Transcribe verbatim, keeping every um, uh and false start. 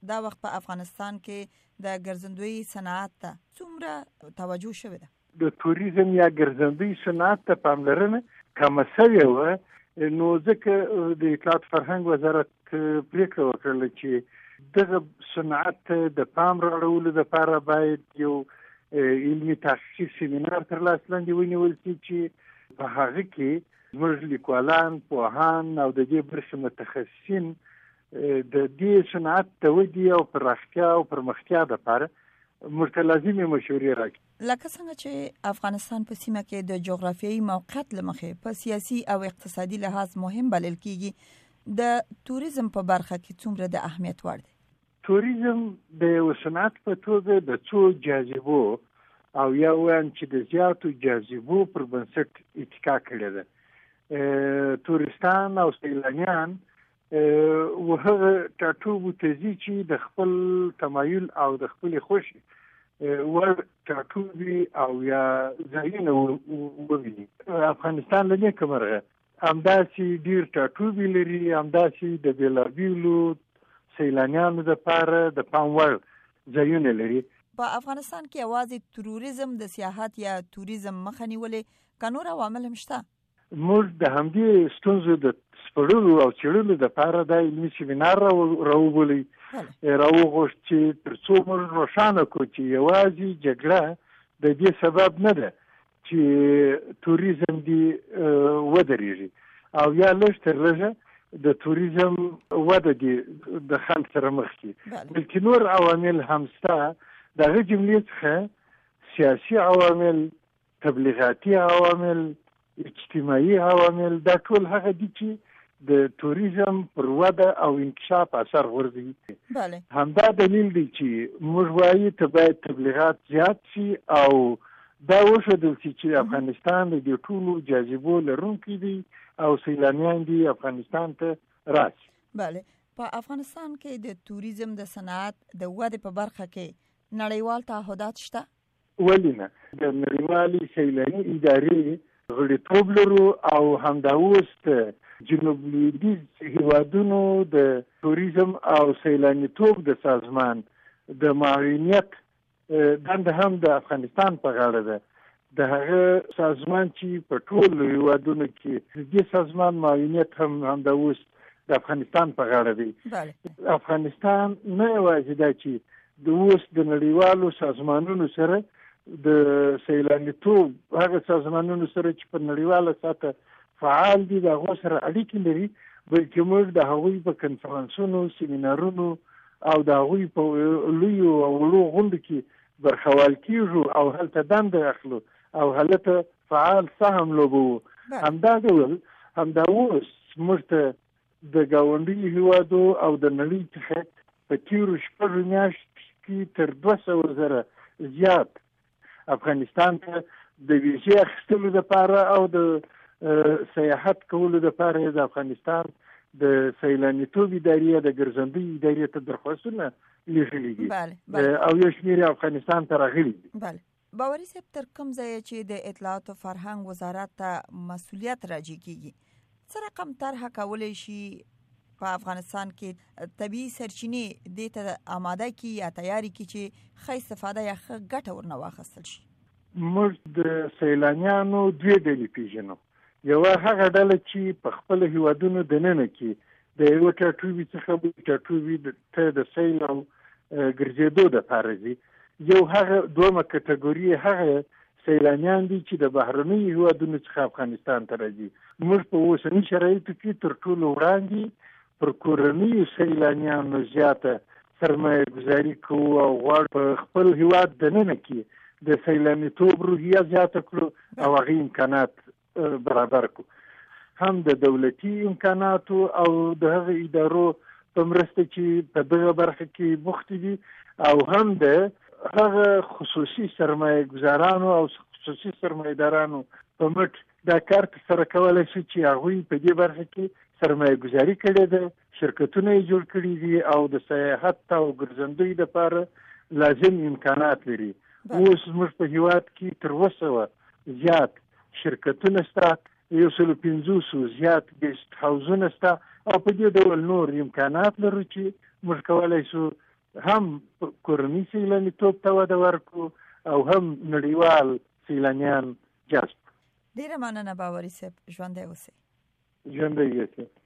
دا وخت په افغانستان کې د ګرځندوی صنعت ته څومره توجه شوې ده؟ د توریزم یا ګرځندوی صنعت ته پاملرنه کمه شوې وه، نو ځکه د اطلاعات فرهنګ وزارت پریکړه وکړله چې دغه صنعت ته د پام راوړلو لپاره باید یو علمي تحقیقي سیمینار تر لاس لاندې ونیول شي چې په هغه کې زموږ لیکوالان، پوهان او د دې برخې متخصصین د دې صنعت د ودې او پراختیا او پرمختیا لپاره موږ ته لازمي مشورې راکړي. لکه څنګه چې افغانستان په سیمه کې د جغرافیایي موقعیت له مخې په سیاسي او اقتصادي لحاظ مهم بلل کیږي، د توریزم په برخه کې څومره د اهمیت وړ دی؟ توریزم د یو صنعت په توګه د څو جاذبو او یا وایم چې د زیاتو جاذبو پر بنسټ اتکا کړې ده. تورستان او سیلانیان وهغه ټاټوبو ته ځي چې د خپل تمایل او د خپل خوښي ور ټاټوبي او یا ځایونه وویني. افغانستان له دې کمره همداسې ډیر ټاټوبي لري، همداسې د بېلابېلو سیلانیانو لپاره د پام وړ ځایونه لري. په افغانستان کې یوازې توریزم د سیاحت یا توریزم مخه نیولې که نور عوامل هم شته؟ موږ د همدې ستونزو د سپړلو او څېړلو لپاره دا علمي سیمینار راوبولئ، راوغوښت چې تر څو موږ روښانه کړو چې یوازې جګړه د دې سبب نه ده چې توریزم دې ودرېږي او یا لږ تر لږه د توریزم وده دې د خنډ سره مخ کړي، بلکې نور عوامل هم شته. د هغې جملې څخه سیاسي عوامل، تبلیغاتي عوامل، اجتماعي عوامل، دا ټول هغه دي چې د توریزم پر وده او انکشاف اثر غورځوي. همدا دلیل دی چې موږ وایو ته باید تبلیغات زیات شي او دا وښودل شي چې افغانستان د دې ټولو جاذبو لرونکی دی او سیلانیان دي افغانستان ته راشي. بله، په افغانستان کې د توریزم د صنعت د ودې په برخه کې نړیوال تعهدات شته؟ ولې نه؟ د نړیوالې سیلاني ادارې غړیتوب لرو او همدا اوس د جنوب لویدیځ هیوادونو د توریزم او سیلانیتوب د سازمان د معاونیت دنده هم د افغانستان په غاړه ده. د هغه سازمان چې په ټولو هیوادونو کې د دې سازمان معاونیت هم همدا اوس د افغانستان په غاړه دی. افغانستان نه یوازې دا چې د اوس د نړیوالو سازمانونو سره د سیلانیتوب هغه سازمانونو سره چې په نړیواله سطحه فعال دي د هغو سره اړیکې لري، بلکې موږ د هغوی په کنفرانسونو، سیمینارونو او د هغوی په لویو او وړو غونډو کې برخوال کیږو او هلته دنده اخلو او هلته فعال سهم لوبوو. همدا ډول همدا اوس موږ ته د ګاونډیو هیوادو او د نړۍ څخه په تېرو شپږو میاشتو کې تر دوه سوه زره زیات افغانستان ته د ویزې اخیستلو لپاره او د سیاحت کولو لپاره د افغانستان د سیلانیتوب ادارې د ګرځندوی ادارې ته درخواستونه لیږلي دي او یو شمېر افغانستان ته راغلي دي. بله، باوري صاحب، تر کوم ځایه چې د اطلاعات او فرهنګ وزارت ته مسؤلیت راجع کیږي، څه رقم طرحه کولی شي په افغانستان کې طبیعي سرچینې دې ته آماده کی یا تیاری کی چې ښه استفاده یا ښه ګټه ورنه واخیستل شي؟ موږ د سیلانیانو دوې ډلې پیژنو. یوه هغه ډله چې په خپلو هیوادونو دننه کې د یوه ټاټوبي څخه بل ټاټوبي ته د سیل او ګرځېدو دپاره ځي. یو هغه دویمه کټګوري هغه سیلانیان دي چې د بهرنیو هیوادونو څخه افغانستان ته راځي. موږ په اوسني شرایطو کې تر ټولو وړاندې پر کورنیو سیلانیانو زیاته سرمایه گذاري کوو او غواړو په خپل هیواد دننه کې د سیلانیتوب روحیه زیاته کړو او هغه امکانات برابر کړو، هم د دولتي امکاناتو او د هغه ادارو په مرسته چې په دغه برخه کې بوختې دي او هم د هغه خصوصي سرمایه گذارانو او خصوصي سرمایه دارانو په مټ دا کار ترسره کولی شي چې هغوی په دې برخه کې سرمایه گذاري کړې ده، شرکتونه یې جوړ کړي دي او د سیاحت او ګرځندوی لپاره لازم امکانات لري. اوس زموږ په هیواد کې تر اوه سوه زیات شرکتونه شته، یو سلو پنځوسو زیات ګیسټ هاوزونه شته او په دې ډول نور امکانات لرو چې موږ کولی شو هم کورني سیلاني توب ته وده ورکو او هم نړیوال سیلانیان جذب. ډیره مننه باوري صاحب، ژوندی اوسئ. ژوندی اوسئ.